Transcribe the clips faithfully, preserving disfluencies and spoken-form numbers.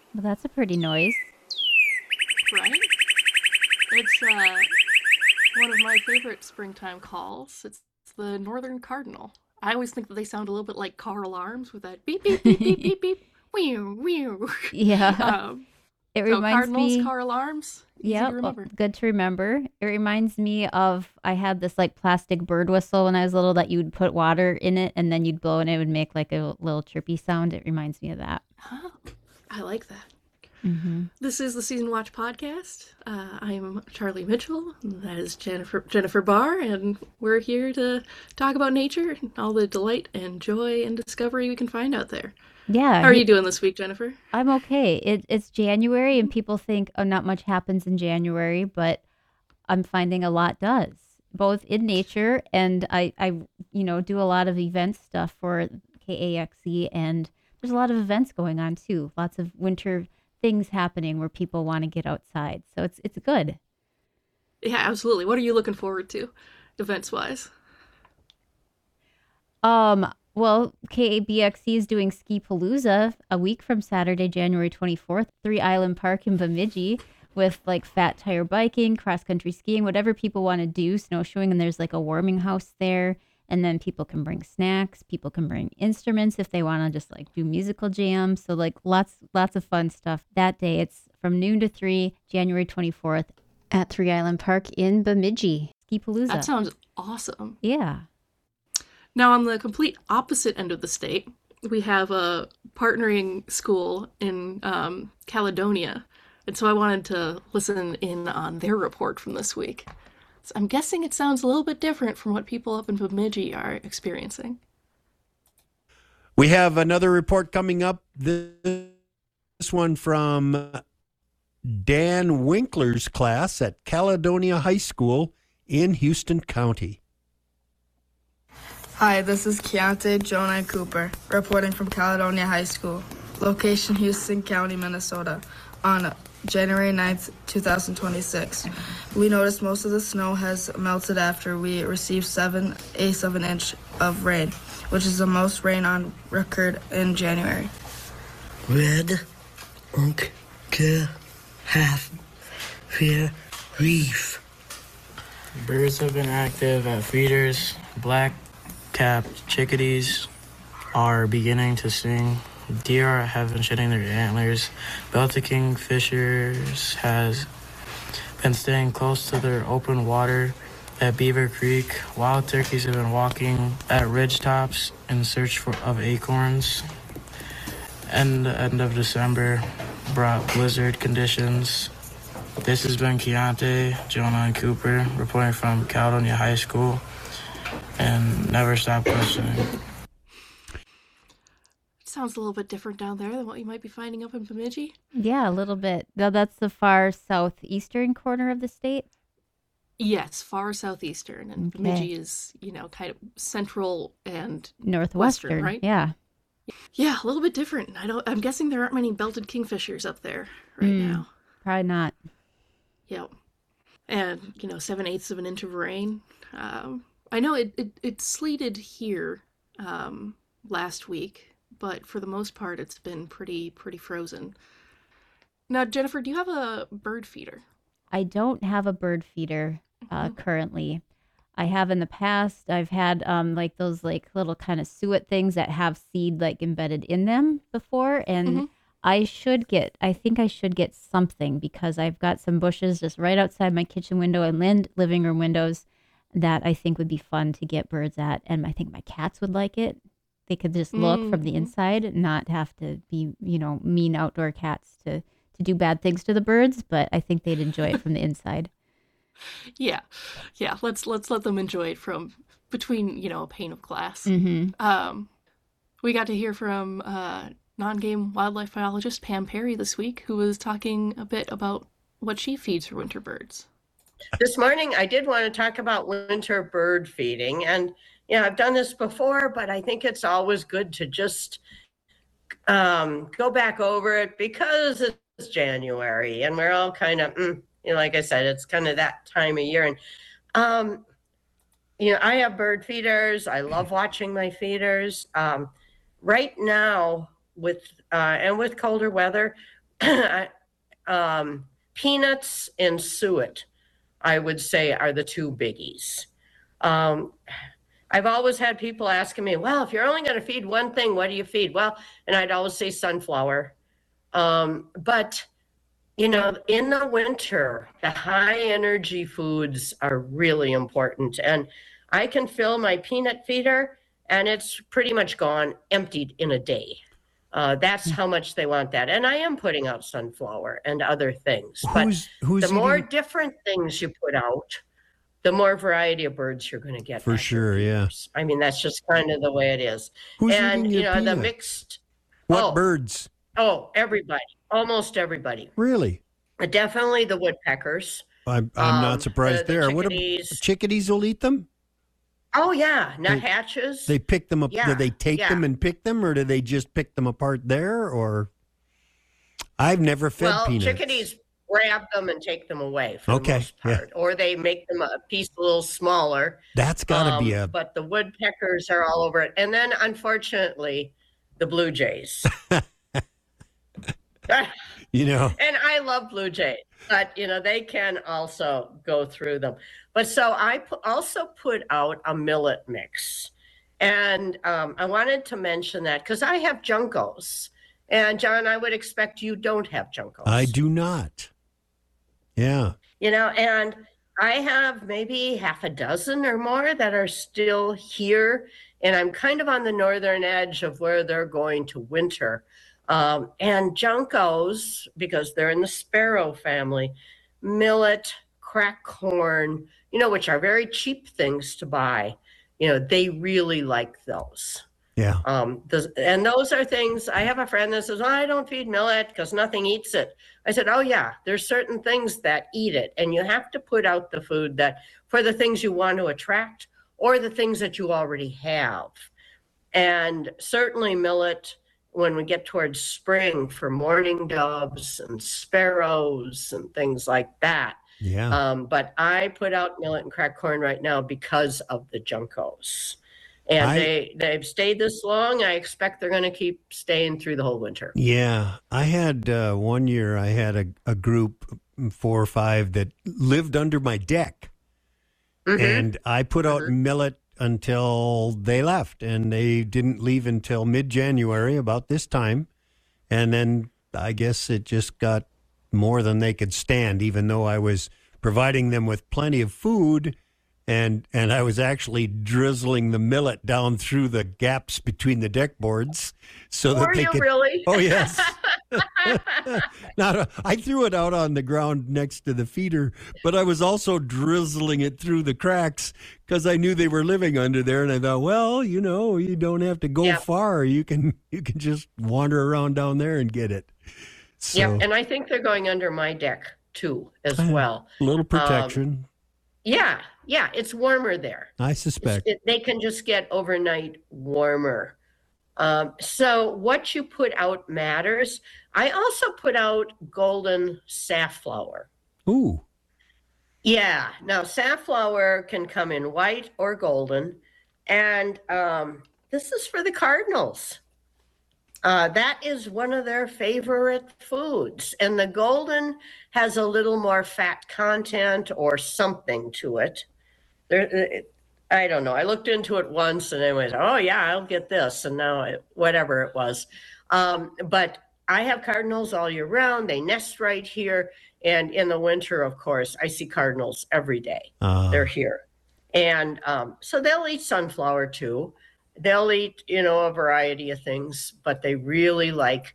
Well, that's a pretty noise. Right? It's uh, one of my favorite springtime calls. It's the northern cardinal. I always think that they sound a little bit like car alarms with that beep beep beep beep beep beep, whew whew. Yeah. um, It so reminds cardinals, me, car alarms, easy yeah, to well, remember. good to remember. It reminds me of I had this like plastic bird whistle when I was little that you would put water in it and then you'd blow and it would make like a little chirpy sound. It reminds me of that. Huh, I like that. Hmm. This is the Season Watch podcast. Uh, I'm Charlie Mitchell. That is Jennifer Jennifer Barr, and we're here to talk about nature and all the delight and joy and discovery we can find out there. Yeah, How are you he, doing this week, Jennifer? I'm okay. It, it's January and people think, oh, not much happens in January, but I'm finding a lot does, both in nature and I, I, you know, do a lot of event stuff for K A X E, and there's a lot of events going on too. Lots of winter things happening where people want to get outside, so it's it's good. Yeah, absolutely. What are you looking forward to, events wise? Um, well, K A B X C is doing Ski Palooza a week from Saturday, January twenty-fourth, Three Island Park in Bemidji, with like fat tire biking, cross country skiing, whatever people want to do, snowshoeing. And there's like a warming house there. And then people can bring snacks. People can bring instruments if they want to just like do musical jams. So like lots, lots of fun stuff that day. It's from noon to three, January twenty-fourth at Three Island Park in Bemidji. Ski That Palooza. sounds awesome. Yeah. Now, on the complete opposite end of the state, we have a partnering school in um, Caledonia. And so I wanted to listen in on their report from this week. So I'm guessing it sounds a little bit different from what people up in Bemidji are experiencing. We have another report coming up. This one from Dan Winkler's class at Caledonia High School in Houston County. Hi, this is Keontae Jonah Cooper, reporting from Caledonia High School, location Houston County, Minnesota, on January ninth, twenty twenty-six. We noticed most of the snow has melted after we received seven eighths of an inch of rain, which is the most rain on record in January. Red Oak Care Half Fair Reef. Birds have been active at feeders. Black-capped chickadees are beginning to sing. Deer have been shedding their antlers. Belted kingfishers has been staying close to their open water at Beaver Creek. Wild turkeys have been walking at ridge tops in search for, of acorns. And the end of December brought blizzard conditions. This has been Keontae, Jonah, and Cooper reporting from Caledonia High School, and never stop questioning. Sounds a little bit different down there than what you might be finding up in Bemidji. Yeah, a little bit. Now that's the far southeastern corner of the state. Yes, far southeastern, and Okay. Bemidji is, you know, kind of central and Northwestern, western, right? yeah. Yeah, a little bit different. I don't. I'm guessing there aren't many belted kingfishers up there right Mm. now. Probably not. Yep. And you know, seven eighths of an inch of rain. Um, I know it, it it sleeted here um, last week, but for the most part, it's been pretty pretty frozen. Now, Jennifer, do you have a bird feeder? I don't have a bird feeder uh, Mhm. currently. I have in the past. I've had um, like those like little kind of suet things that have seed like embedded in them before, and Mhm. I should get. I think I should get something because I've got some bushes just right outside my kitchen window and lin- living room windows that I think would be fun to get birds at, and I think my cats would like it. They could just look from the Mhm. inside and not have to be, you know, mean outdoor cats to to do bad things to the birds, but I think they'd enjoy it from the inside. Yeah, yeah. Let's let's let them enjoy it from between you know a pane of glass. Mm-hmm. Um, we got to hear from uh, non-game wildlife biologist Pam Perry this week, who was talking a bit about what she feeds her winter birds. This morning, I did want to talk about winter bird feeding. And, you know, I've done this before, but I think it's always good to just um, go back over it because it's January and we're all kind of, mm, you know, like I said, it's kind of that time of year. And, um, you know, I have bird feeders. I love watching my feeders. Um, right now, with uh, and with colder weather, um, peanuts and suet, I would say, are the two biggies. Um, I've always had people asking me, well, if you're only going to feed one thing, what do you feed? Well, and I'd always say sunflower. Um, but, you know, in the winter, the high energy foods are really important. And I can fill my peanut feeder and it's pretty much gone, emptied in a day. Uh, that's how much they want that. And I am putting out sunflower and other things. But Who's, who's the more eating- different things you put out, the more variety of birds you're going to get. For at your sure, yeah. feeders. I mean, that's just kind of the way it is. Who's and, eating you your know, the peanut? mixed. What oh, birds? Oh, everybody. Almost everybody. Really? Definitely the woodpeckers. I'm, I'm Um, not surprised the- the there. What ab- chickadees. chickadees will eat them? Oh, yeah. They- Nuthatches. They pick them up. Yeah, Do they take yeah. them and pick them, or do they just pick them apart there? Or I've never fed well, peanuts. chickadees grab them and take them away for Okay, the most yeah. part. Or they make them a piece a little smaller. That's got to be Um, a. But the woodpeckers are all over it. And then, unfortunately, the blue jays. You know. And I love blue jays, but you know they can also go through them. But so I pu- also put out a millet mix, and um, I wanted to mention that because I have juncos, and John, I would expect you don't have juncos. I do not. Yeah. You know, and I have maybe half a dozen or more that are still here, and I'm kind of on the northern edge of where they're going to winter. Um, and juncos, because they're in the sparrow family, millet, crack corn, you know, which are very cheap things to buy. You know, they really like those. Yeah. Um, the, and those are things, I have a friend that says, oh, I don't feed millet because nothing eats it. I said, oh yeah, there's certain things that eat it. And you have to put out the food that for the things you want to attract or the things that you already have. And certainly millet, when we get towards spring for mourning doves and sparrows and things like that. Yeah. Um, but I put out millet and cracked corn right now because of the juncos. And I- they, they've stayed this long. I expect they're going to keep staying through the whole winter. Yeah. I had uh, one year, I had a, a group, four or five, that lived under my deck. Mhm. And I put out millet until they left, and they didn't leave until mid-January, about this time. And then I guess it just got more than they could stand, even though I was providing them with plenty of food, and and I was actually drizzling the millet down through the gaps between the deck boards so that Were they you could. really? Oh yes. Not a, I threw it out on the ground next to the feeder, but I was also drizzling it through the cracks because I knew they were living under there, and I thought, well, you know, you don't have to go Yep. far. You can you can just wander around down there and get it. So Yeah, and I think they're going under my deck too, as Uh, well. a little protection, Yeah, yeah, it's warmer there. I It's- suspect. it- they can just get overnight warmer. Um, so what you put out matters. I also put out golden safflower. Ooh, Yeah, now safflower can come in white or golden, and um, this is for the cardinals. Uh, that is one of their favorite foods, and the golden has a little more fat content or something to it. There, it, I don't know. I looked into it once, and I went, "Oh yeah, I'll get this," and now it, whatever it was. Um, but I have cardinals all year round. They nest right here. And in the winter, of course, I see cardinals every day. uh, They're here. And um, so they'll eat sunflower too. They'll eat, you know, a variety of things, but they really like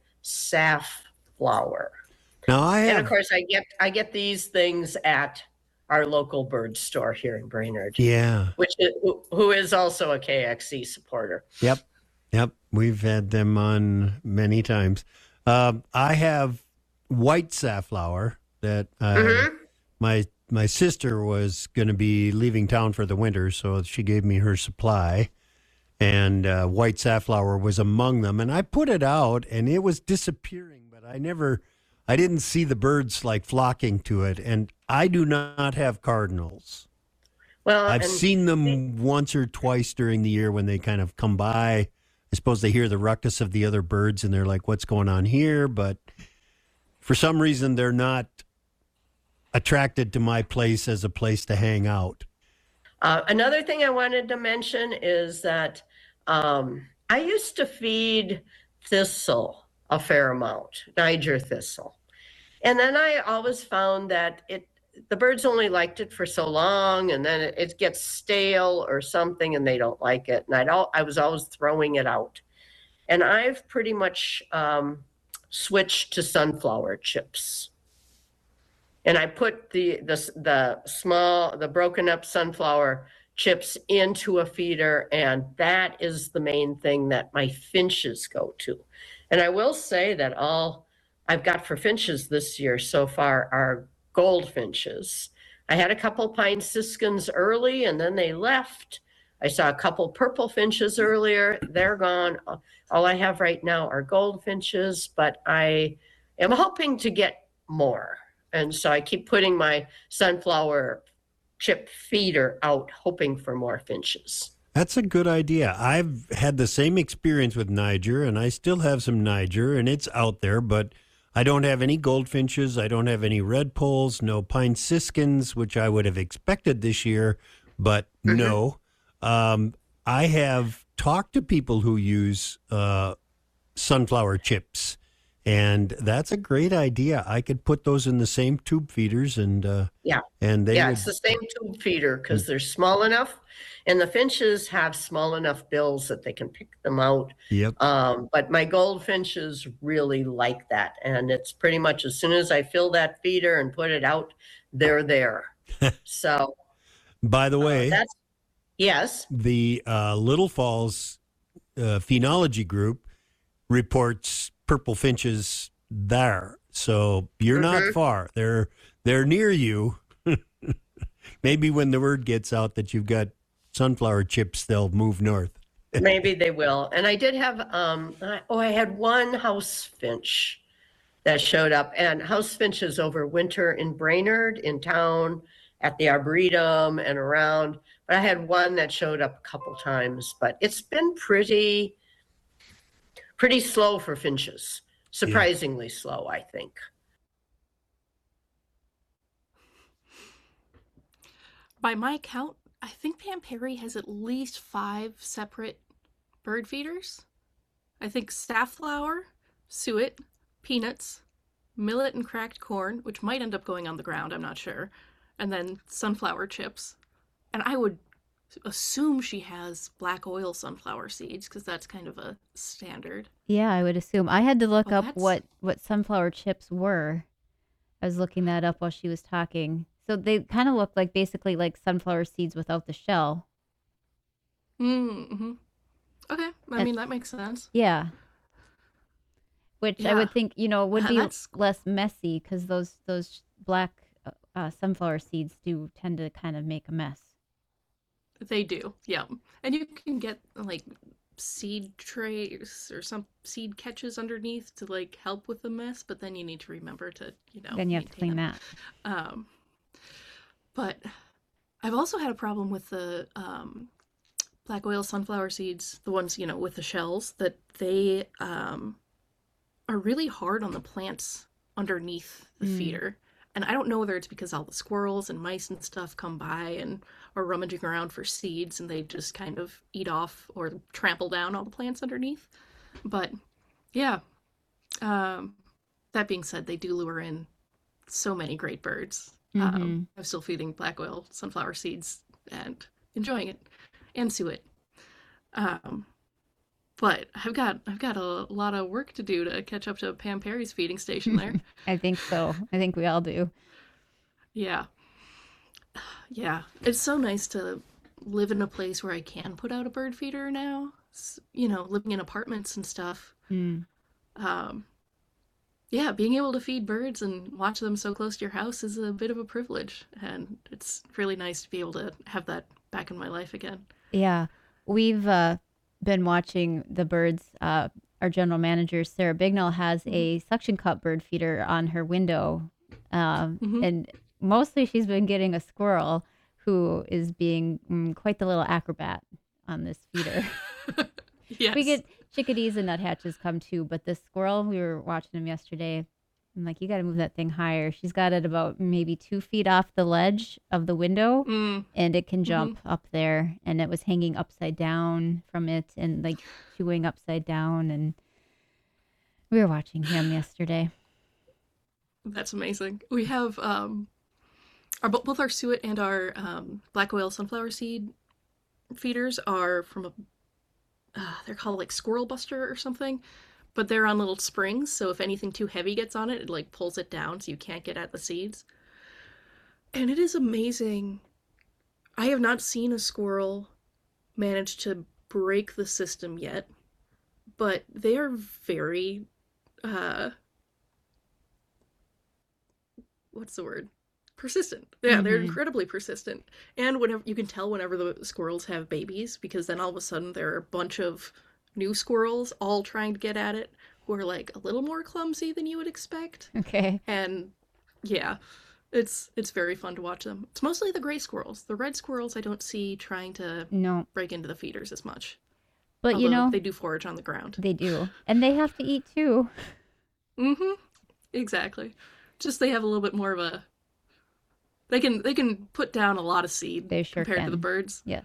safflower. now I And have. of course, I get I get these things at our local bird store here in Brainerd, Yeah. which is, who, who is also a K X C supporter. Yep. Yep. We've had them on many times. Um, I have white safflower that uh, Mhm. my my sister was going to be leaving town for the winter, so she gave me her supply, and uh, white safflower was among them. And I put it out, and it was disappearing, but I never, I didn't see the birds like flocking to it. And I do not have cardinals. Well, I've and seen them once or twice during the year when they kind of come by. I suppose they hear the ruckus of the other birds and they're like, what's going on here? But for some reason, they're not attracted to my place as a place to hang out. Uh, another thing I wanted to mention is that um, I used to feed thistle a fair amount, Niger thistle. And then I always found that it the birds only liked it for so long, and then it, it gets stale or something, and they don't like it. And I'd al- I was always throwing it out. And I've pretty much um, switched to sunflower chips. And I put the, the the small, the broken up sunflower chips into a feeder, and that is the main thing that my finches go to. And I will say that all I've got for finches this year so far are goldfinches. I had a couple pine siskins early, and then they left. I saw a couple purple finches earlier. They're gone. All I have right now are goldfinches, but I am hoping to get more. And so I keep putting my sunflower chip feeder out, hoping for more finches. That's a good idea. I've had the same experience with Niger, and I still have some Niger, and it's out there, but I don't have any goldfinches. I don't have any redpolls, no pine siskins, which I would have expected this year, but mm-hmm. no. Um, I have talked to people who use uh, sunflower chips, and that's a great idea. I could put those in the same tube feeders, and uh, yeah, and they yeah, would... it's the same tube feeder because mm-hmm. they're small enough, and the finches have small enough bills that they can pick them out. Yep. Um, but my goldfinches really like that, and it's pretty much as soon as I fill that feeder and put it out, they're there. So, by the way, uh, that's yes, the uh, Little Falls uh, Phenology Group reports purple finches there, so you're mm-hmm. not far. They're they're near you. Maybe when the word gets out that you've got sunflower chips, they'll move north. Maybe they will. And I did have um I, oh I had one house finch that showed up, and house finches overwinter in Brainerd, in town, at the Arboretum and around. But I had one that showed up a couple times, but it's been pretty pretty slow for finches. Surprisingly yeah. slow, I think. By my count, I think Pam Perry has at least five separate bird feeders. I think safflower, suet, peanuts, millet and cracked corn, which might end up going on the ground, I'm not sure, and then sunflower chips. And I would assume she has black oil sunflower seeds, because that's kind of a standard. Yeah, I would assume. I had to look Oh, up that's- what, what sunflower chips were. I was looking that up while she was talking. So they kind of look like basically like sunflower seeds without the shell. Mm-hmm. Okay, I That's- mean, that makes sense. Yeah. Which I Yeah. would think, you know, would Uh, be that's- less messy, because those those black uh, uh, sunflower seeds do tend to kind of make a mess. They do, yeah. And you can get, like, seed trays or some seed catches underneath to, like, help with the mess, but then you need to remember to, you know, Then you have to clean maintain that. them. Um, but I've also had a problem with the um, black oil sunflower seeds, the ones, you know, with the shells, that they um, are really hard on the plants underneath the Mm. feeder. And I don't know whether it's because all the squirrels and mice and stuff come by and are rummaging around for seeds, and they just kind of eat off or trample down all the plants underneath. But yeah, um, that being said, they do lure in so many great birds. Um, Mhm. I'm still feeding black oil sunflower seeds and enjoying it, and suet. Um, but I've got I've got a lot of work to do to catch up to Pam Perry's feeding station there. I think so. I think we all do. Yeah. Yeah. It's so nice to live in a place where I can put out a bird feeder now. S- You know, living in apartments and stuff. Mm. Um, yeah, being able to feed birds and watch them so close to your house is a bit of a privilege. And it's really nice to be able to have that back in my life again. Yeah. We've uh, been watching the birds. Uh, our general manager, Sarah Bignell, has a suction cup bird feeder on her window. Um, Mhm. And mostly she's been getting a squirrel who is being mm, quite the little acrobat on this feeder. Yes. We get chickadees and nuthatches come too, but this squirrel, we were watching him yesterday. I'm like, you got to move that thing higher. She's got it about maybe two feet off the ledge of the window, Mm. and it can jump mm-hmm. up there. And it was hanging upside down from it and like chewing upside down. And we were watching him yesterday. That's amazing. We have um, our both our suet and our um, black oil sunflower seed feeders are from a, uh, they're called like Squirrel Buster or something. But they're on little springs, so if anything too heavy gets on it, it like pulls it down so you can't get at the seeds. And it is amazing. I have not seen a squirrel manage to break the system yet, but they are very, uh, what's the word? Persistent. Yeah, mm-hmm. They're incredibly persistent. And whenever you can tell whenever the squirrels have babies, because then all of a sudden there are a bunch of new squirrels all trying to get at it who are like a little more clumsy than you would expect. Okay. And yeah, it's it's very fun to watch them. It's mostly the gray squirrels. The red squirrels I don't see trying to no. break into the feeders as much. But Although you know, they do forage on the ground. They do. And they have to eat too. Mm-hmm. Exactly. Just they have a little bit more of a they can they can put down a lot of seed they sure compared can. to the birds. Yes.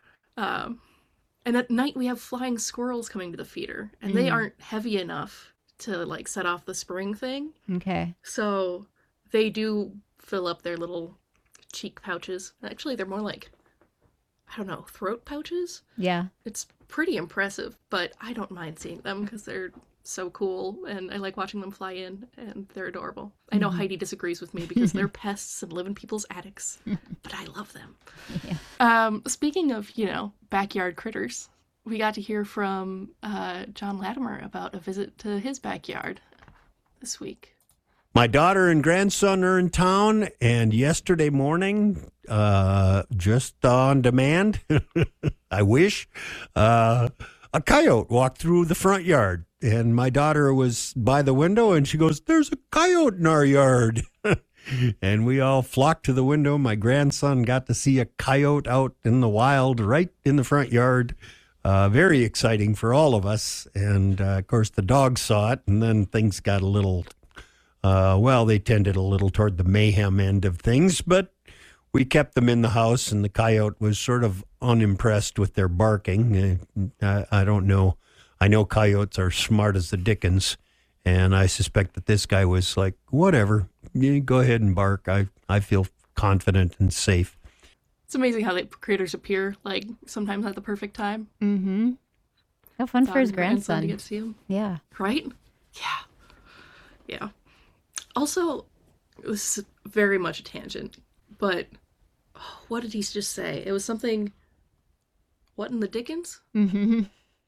Um And at night we have flying squirrels coming to the feeder, and mm. they aren't heavy enough to like set off the spring thing. Okay. So they do fill up their little cheek pouches. Actually, they're more like, I don't know, throat pouches? Yeah. It's pretty impressive, but I don't mind seeing them because they're so cool, and I like watching them fly in, and they're adorable. Mm-hmm. I know Heidi disagrees with me because they're pests and live in people's attics, but I love them. Yeah. Um, speaking of, you know, backyard critters, we got to hear from uh, John Latimer about a visit to his backyard this week. My daughter and grandson are in town, and yesterday morning, uh, just on demand, I wish, uh, a coyote walked through the front yard. And my daughter was by the window, and she goes, "There's a coyote in our yard." And we all flocked to the window. My grandson got to see a coyote out in the wild right in the front yard. Uh, very exciting for all of us. And, uh, of course, the dogs saw it, and then things got a little, uh, well, they tended a little toward the mayhem end of things. But we kept them in the house, and the coyote was sort of unimpressed with their barking. Uh, I, I don't know. I know coyotes are smart as the dickens, and I suspect that this guy was like, whatever, you go ahead and bark. I, I feel confident and safe. It's amazing how the critters appear, like, sometimes at the perfect time. Mm-hmm. How fun It's for his on grandson grandson. to get to see him. Yeah. Right? Yeah. Yeah. Also, it was very much a tangent, but oh, what did he just say? It was something, what in the dickens? Mm-hmm.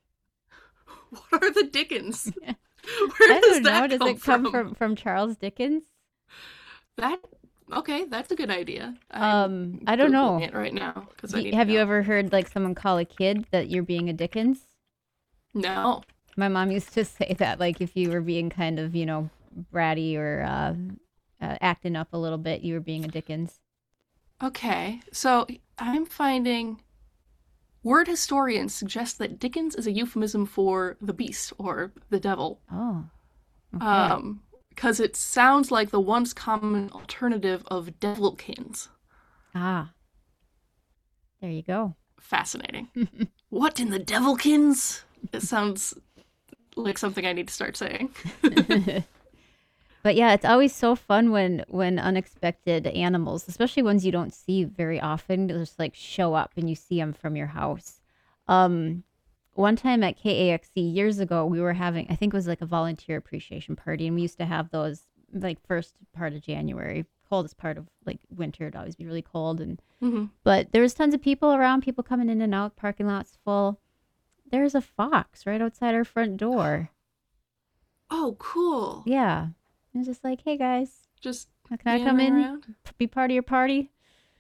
What are the Dickens? Yeah. Where I does don't know. that Does come it come from? from, from Charles Dickens? That okay? That's a good idea. I'm Um, I don't know. Googling it right now because I Do- need to have you know. ever heard like someone call a kid that you're being a Dickens? No. My mom used to say that, like if you were being kind of, you know, bratty or uh, uh, acting up a little bit, you were being a Dickens. Okay, so I'm finding word historians suggest that Dickens is a euphemism for the beast or the devil. Oh. Okay. Um, because it sounds like the once common alternative of devilkins. Ah. There you go. Fascinating. What in the devilkins? It sounds like something I need to start saying. But yeah, it's always so fun when when unexpected animals, especially ones you don't see very often, just like show up and you see them from your house. Um, one time at K A X C years ago, we were having, I think it was like a volunteer appreciation party, and we used to have those like first part of January, coldest part of like winter. It'd always be really cold, and Mm-hmm. but there was tons of people around, people coming in and out, parking lots full. There's a fox right outside our front door. Oh, cool. Yeah. It was just like, hey guys, Just can I come in, meandering around? be part of your party?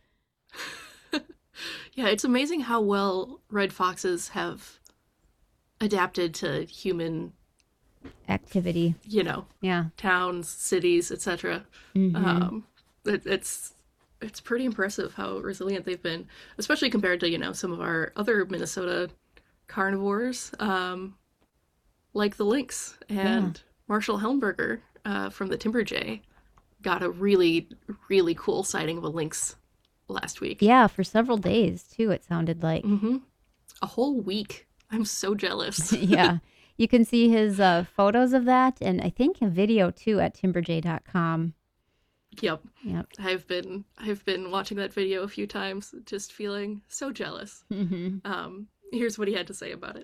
Yeah, it's amazing how well red foxes have adapted to human, Activity. you know, Yeah. towns, cities, et cetera. Mhm. Um, it, it's it's pretty impressive how resilient they've been, especially compared to, you know, some of our other Minnesota carnivores, um, like the lynx and Marshall Helmberger. uh, from the Timber Jay got a really, really cool sighting of a lynx last week. Yeah, for several days too, it sounded like. Mm-hmm. A whole week. I'm so jealous. Yeah. You can see his uh, photos of that, and I think a video too at timber jay dot com. Yep. Yep. I've been I've been watching that video a few times, just feeling so jealous. Mm-hmm. Um, here's what he had to say about it.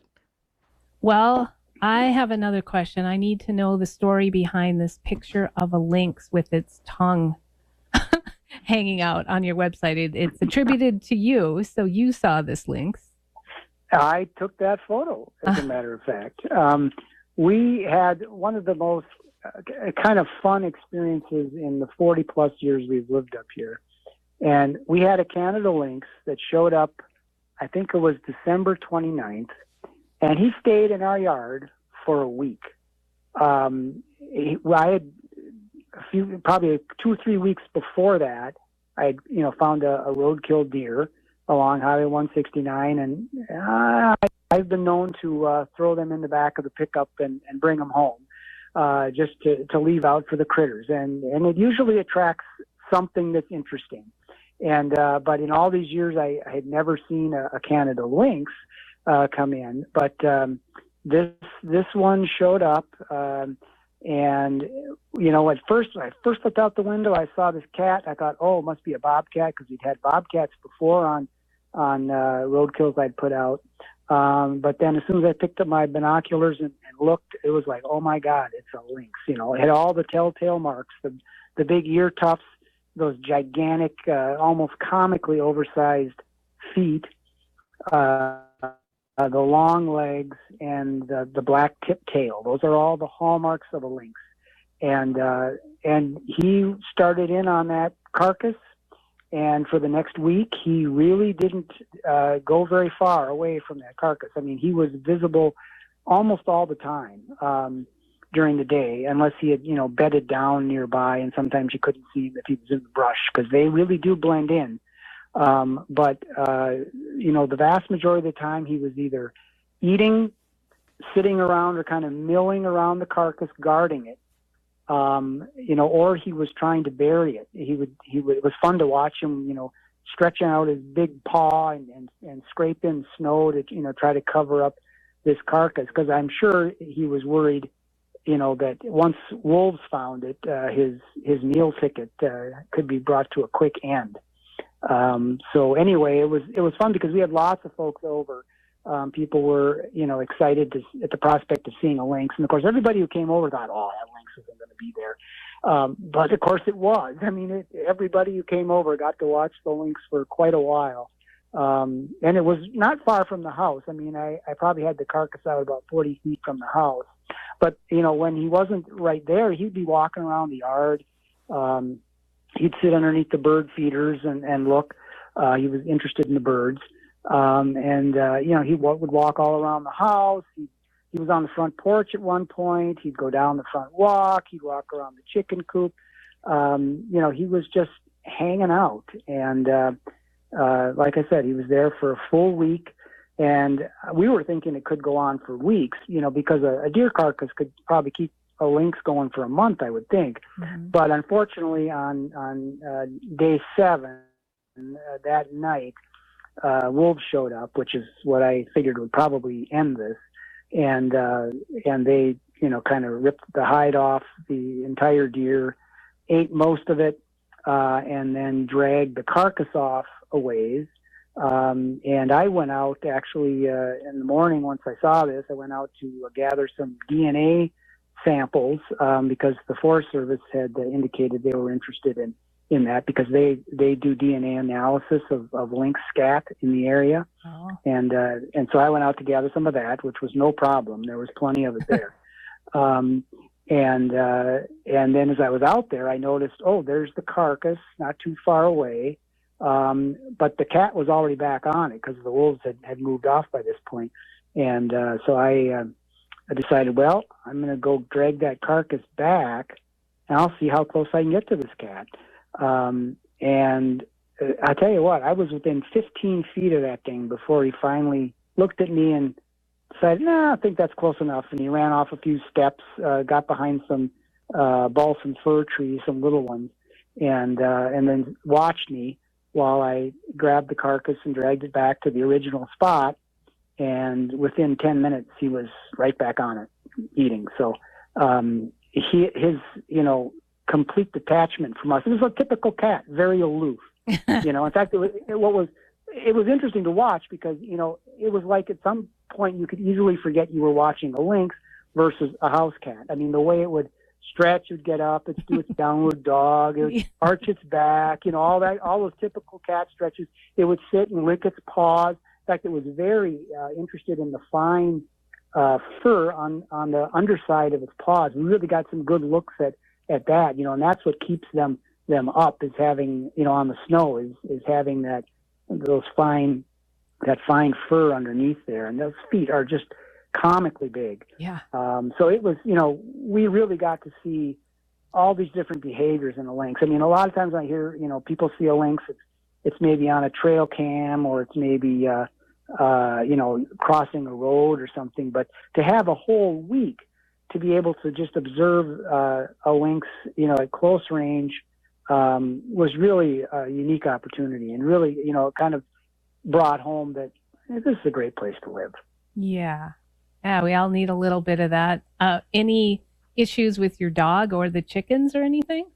Well, I have another question. I need to know the story behind this picture of a lynx with its tongue hanging out on your website. It, it's attributed to you, so you saw this lynx. I took that photo, as a matter of fact. Um, we had one of the most uh, kind of fun experiences in the forty plus years we've lived up here. And we had a Canada lynx that showed up, I think it was December twenty-ninth, and he stayed in our yard for a week. Um, he, I had a few, probably two or three weeks before that, I had, you know, found a, a roadkill deer along Highway one sixty-nine, and uh, I've been known to uh, throw them in the back of the pickup and, and bring them home, uh, just to, to leave out for the critters. And, and it usually attracts something that's interesting. And uh, but in all these years, I, I had never seen a, a Canada lynx uh, come in. But um, this this one showed up, um, and you know, at first when I first looked out the window, I saw this cat. I thought, oh, it must be a bobcat, because we'd had bobcats before on on uh, roadkills I'd put out. Um, but then as soon as I picked up my binoculars and, and looked, it was like, oh my God, it's a lynx. You know, it had all the telltale marks, the the big ear tufts, those gigantic, uh, almost comically oversized feet, uh, uh, the long legs, and the, the black tip tail. Those are all the hallmarks of a lynx. And uh, and he started in on that carcass, and for the next week, he really didn't uh, go very far away from that carcass. I mean, he was visible almost all the time um, during the day, unless he had, you know, bedded down nearby, and sometimes you couldn't see him if he was in the brush, because they really do blend in. Um, but, uh, you know, the vast majority of the time, he was either eating, sitting around, or kind of milling around the carcass, guarding it. Um, you know, or he was trying to bury it. He would, he would, it was fun to watch him, you know, stretching out his big paw and, and, and scraping snow to, you know, try to cover up this carcass. Cause I'm sure he was worried, you know, that once wolves found it, uh, his, his meal ticket, uh, could be brought to a quick end. Um, so anyway, it was, it was fun because we had lots of folks over. Um, people were, you know, excited to, at the prospect of seeing a lynx. And of course, everybody who came over thought, oh, that lynx isn't going to be there. Um, but of course it was. I mean, it, everybody who came over got to watch the lynx for quite a while. Um, and it was not far from the house. I mean, I, I probably had the carcass out about forty feet from the house. But, you know, when he wasn't right there, he'd be walking around the yard. Um, he'd sit underneath the bird feeders and, and look. Uh, he was interested in the birds. Um, and, uh, you know, he w- would walk all around the house. He, he was on the front porch at one point. He'd go down the front walk. He'd walk around the chicken coop. Um, you know, he was just hanging out. And, uh, uh, like I said, he was there for a full week. And we were thinking it could go on for weeks, you know, because a, a deer carcass could probably keep a lynx going for a month, I would think. Mm-hmm. But unfortunately, on, on uh, day seven, uh, that night, Uh, wolves showed up, which is what I figured would probably end this. And, uh, and they, you know, kind of ripped the hide off the entire deer, ate most of it, uh, and then dragged the carcass off a ways. Um, and I went out actually, uh, in the morning, once I saw this, I went out to uh, gather some D N A samples, um, because the Forest Service had uh, indicated they were interested in in that, because they, they do D N A analysis of, of lynx scat in the area. Oh. And, uh, and so I went out to gather some of that, which was no problem. There was plenty of it there. um, and, uh, and then as I was out there, I noticed, oh, there's the carcass not too far away. Um, but the cat was already back on it because the wolves had, had moved off by this point. And, uh, so I, uh, I decided, well, I'm going to go drag that carcass back and I'll see how close I can get to this cat. Um, and uh, I tell you what, I was within fifteen feet of that thing before he finally looked at me and said, no, nah, I think that's close enough. And he ran off a few steps, uh, got behind some, uh, balsam fir trees, some little ones, and uh, and then watched me while I grabbed the carcass and dragged it back to the original spot. And within ten minutes, he was right back on it, eating. So um, he, his, you know, complete detachment from us. It was a typical cat, very aloof. You know, in fact, it was, it, what was it was interesting to watch because, you know, it was like at some point you could easily forget you were watching a lynx versus a house cat. I mean, the way it would stretch, it would get up, it'd do its downward dog, it would arch its back, you know, all that, all those typical cat stretches. It would sit and lick its paws. In fact, it was very uh, interested in the fine uh, fur on, on the underside of its paws. We really got some good looks at, at that, you know, and that's what keeps them them up is having, you know, on the snow is is having that those fine that fine fur underneath there, and those feet are just comically big. Yeah. Um, so it was, you know, we really got to see all these different behaviors in a lynx. I mean, a lot of times I hear, you know, people see a lynx, it's it's maybe on a trail cam or it's maybe uh, uh, you know, crossing a road or something, but to have a whole week to be able to just observe uh, a lynx, you know, at close range um, was really a unique opportunity, and really, you know, it kind of brought home that hey, this is a great place to live. Yeah. Yeah, we all need a little bit of that. Uh, any issues with your dog or the chickens or anything?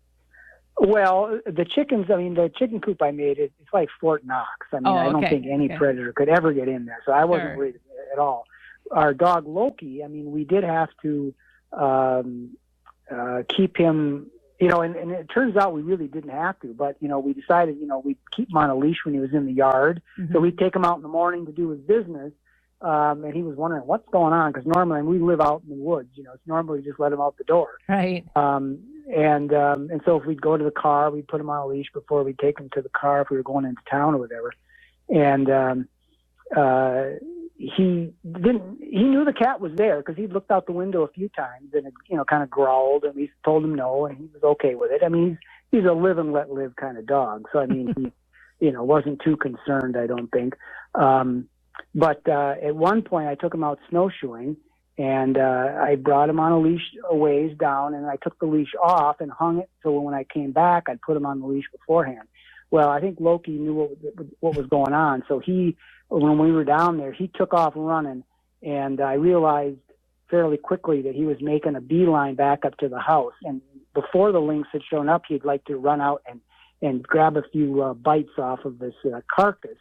Well, the chickens, I mean, the chicken coop I made, it, it's like Fort Knox. I mean, Oh, I don't okay, think any okay. predator could ever get in there, so I wasn't Sure. worried at all. Our dog Loki, I mean, we did have to um, uh, keep him, you know, and, and it turns out we really didn't have to, but, you know, we decided, you know, we'd keep him on a leash when he was in the yard. Mm-hmm. So we'd take him out in the morning to do his business, um, and he was wondering what's going on, because normally we live out in the woods, you know, it's normally just let him out the door. Right. Um, and um, and so if we'd go to the car, we'd put him on a leash before we'd take him to the car if we were going into town or whatever. And um, uh, he didn't. He knew the cat was there because he'd looked out the window a few times and it, you know, kind of growled, and we told him no, and he was okay with it. I mean, he's he's a live and let live kind of dog, so I mean, he you know wasn't too concerned, I don't think. Um, but uh, at one point, I took him out snowshoeing. And uh, I brought him on a leash a ways down, and I took the leash off and hung it. So when I came back, I'd put him on the leash beforehand. Well, I think Loki knew what, what was going on. So he, when we were down there, he took off running, and I realized fairly quickly that he was making a beeline back up to the house. And before the lynx had shown up, he'd like to run out and, and grab a few uh, bites off of this uh, carcass,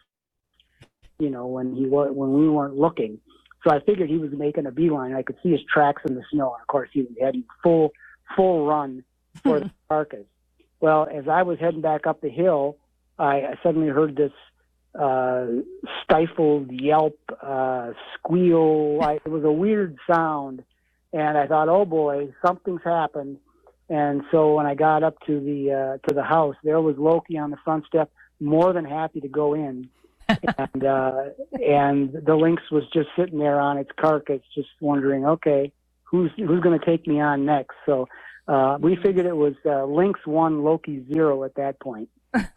you know, when he wa- when we weren't looking. So I figured he was making a beeline. I could see his tracks in the snow. And of course, he was heading full, full run for the carcass. Well, as I was heading back up the hill, I, I suddenly heard this uh, stifled yelp, uh, squeal. I, it was a weird sound. And I thought, oh boy, something's happened. And so when I got up to the, uh, to the house, there was Loki on the front step, more than happy to go in. and uh, and the lynx was just sitting there on its carcass, just wondering, okay, who's who's going to take me on next? So uh, we figured it was uh, lynx one, Loki zero at that point.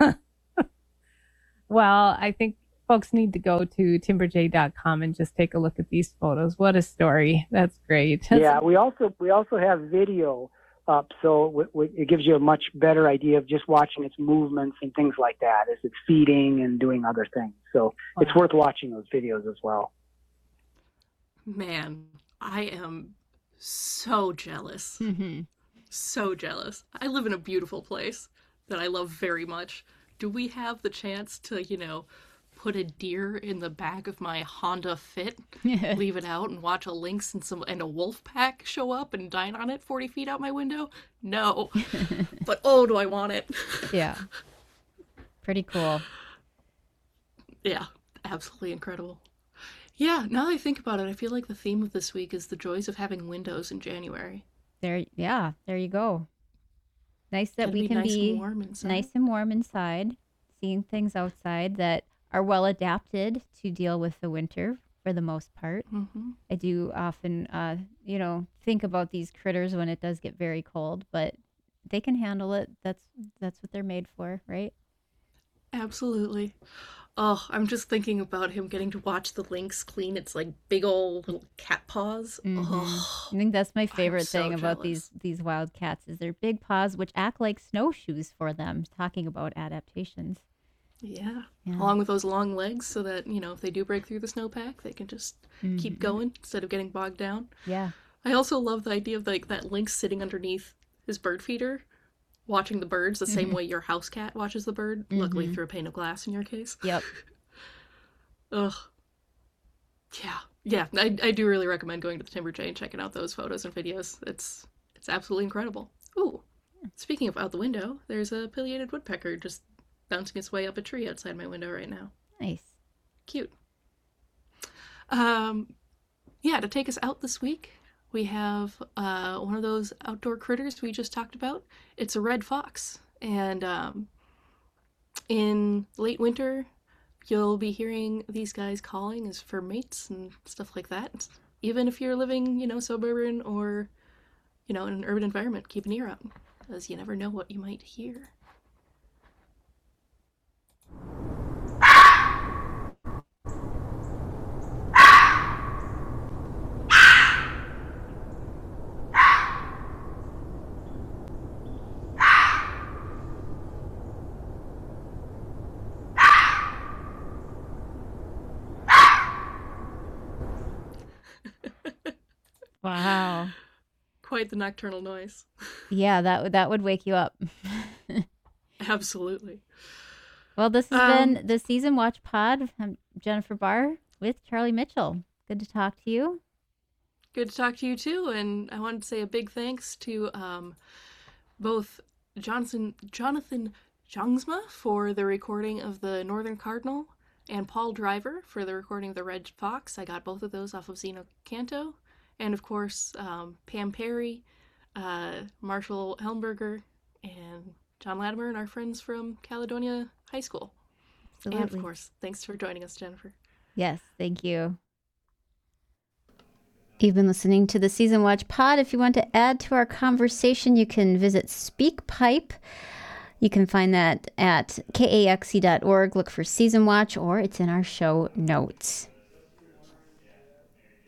Well, I think folks need to go to timber j dot com and just take a look at these photos. What a story! That's great. That's Yeah, we also we also have video up, so w- w- it gives you a much better idea of just watching its movements and things like that as it's feeding and doing other things. So Wow. it's worth watching those videos as well. Man, I am so jealous. Mm-hmm. So jealous. I live in a beautiful place that I love very much. Do we have the chance to, you know, put a deer in the back of my Honda Fit, leave it out, and watch a lynx and some and a wolf pack show up and dine on it forty feet out my window? No. But oh, do I want it. Yeah. Pretty cool. Yeah, absolutely incredible. Yeah, now that I think about it, I feel like the theme of this week is the joys of having windows in January. There, yeah, there you go. Nice that Gotta we be can nice be and warm inside. nice and warm inside, seeing things outside that are well adapted to deal with the winter for the most part. Mm-hmm. I do often, uh, you know, think about these critters when it does get very cold, but they can handle it. That's that's what they're made for, right? Absolutely. Oh, I'm just thinking about him getting to watch the lynx clean its like big old little cat paws. Mhm. Oh, I think that's my favorite so thing about jealous. these these wild cats is their big paws, which act like snowshoes for them. Talking about adaptations. yeah. Yeah. Along with those long legs, so that you know if they do break through the snowpack, they can just keep Mhm. going instead of getting bogged down. Yeah. I also love the idea of like that lynx sitting underneath his bird feeder, watching the birds the same Mhm. way your house cat watches the bird. Luckily Mhm. through a pane of glass in your case. Yep. Ugh. Yeah. Yeah. I, I do really recommend going to the Timber Jay and checking out those photos and videos. It's it's absolutely incredible. Ooh. Speaking of out the window, there's a pileated woodpecker just bouncing its way up a tree outside my window right now. Nice. Cute. Um yeah, to take us out this week, we have uh one of those outdoor critters we just talked about. It's a red fox. And um in late winter, you'll be hearing these guys calling as for mates and stuff like that. Even if you're living, you know, suburban or, you know, in an urban environment, keep an ear out, because you never know what you might hear. Wow. Quite the nocturnal noise. Yeah, that would that would wake you up. Absolutely. Well, this has Um, been the Season Watch Pod. I'm Jennifer Barr with Charlie Mitchell. Good to talk to you. Good to talk to you too, and I wanted to say a big thanks to um, both Jonathan Jonathan Jongsma for the recording of the Northern Cardinal and Paul Driver for the recording of the Red Fox. I got both of those off of Zeno Canto, and of course um, Pam Perry, uh, Marshall Helmberger, and John Latimer, and our friends from Caledonia High School. And Absolutely. of course, thanks for joining us, Jennifer. Yes, thank you. You've been listening to the Season Watch Pod. If you want to add to our conversation, you can visit SpeakPipe. You can find that at K A X E dot org. Look for Season Watch, or it's in our show notes.